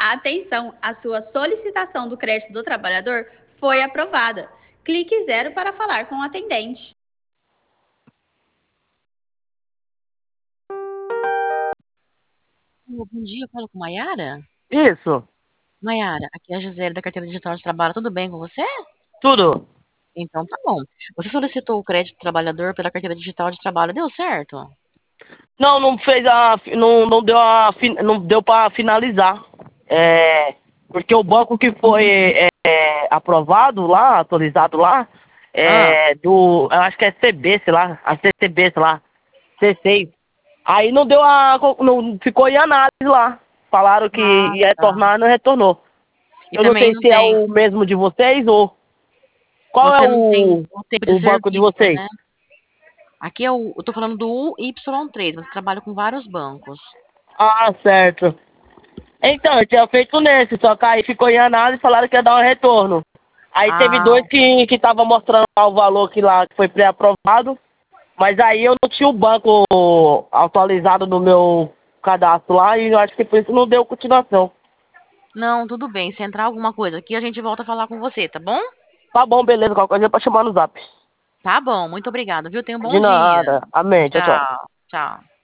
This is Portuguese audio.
Atenção, a sua solicitação do crédito do trabalhador foi aprovada. Clique 0 para falar com o atendente. Bom dia, eu falo com Maiara? Isso, Maiara, aqui é a Gisele da Carteira Digital de Trabalho, tudo bem com você? tudo. Então tá bom. Você solicitou o crédito do trabalhador pela Carteira Digital de Trabalho, deu certo? Não, não fez não deu não deu para finalizar. Porque o banco que foi aprovado lá, atualizado lá, Ah, eu acho que é CB, sei lá, a CCB, sei lá, C6. Aí não deu não ficou em análise lá. Falaram que ah, ia tá. retornar, não retornou. E Eu não também sei não se é tem, o mesmo de vocês ou qual é você não tem o tempo de o banco de serviço, vocês. né? Aqui é eu tô falando do UY3, mas eu trabalho com vários bancos. Ah, certo. Então, eu tinha feito nesse, só que aí ficou em análise e falaram que ia dar um retorno. Aí teve Ah, dois que tava mostrando lá o valor que lá que foi pré-aprovado, mas aí eu não tinha o banco atualizado no meu cadastro lá e eu acho que por isso não deu continuação. não, tudo bem. Se entrar alguma coisa aqui, a gente volta a falar com você, tá bom? Tá bom, beleza, qualquer coisa é pra chamar no zap. Tá bom, muito obrigada, viu? Tenha um bom De dia. nada. Amém. Tchau, tchau. Tchau, tchau.